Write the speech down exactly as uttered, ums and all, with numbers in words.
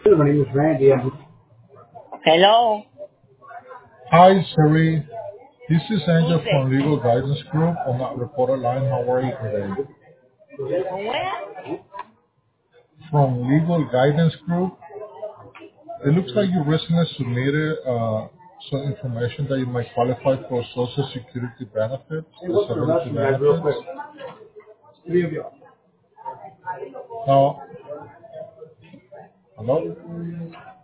My name is Randy. I'm Hello. Hi, Siri. This is Who's Angel this? from Legal Guidance Group on that reporter line. How are you today? From where? From Legal Guidance Group, it looks like you recently submitted uh, some information that you might qualify for Social Security benefits, disability benefits. Now, hello?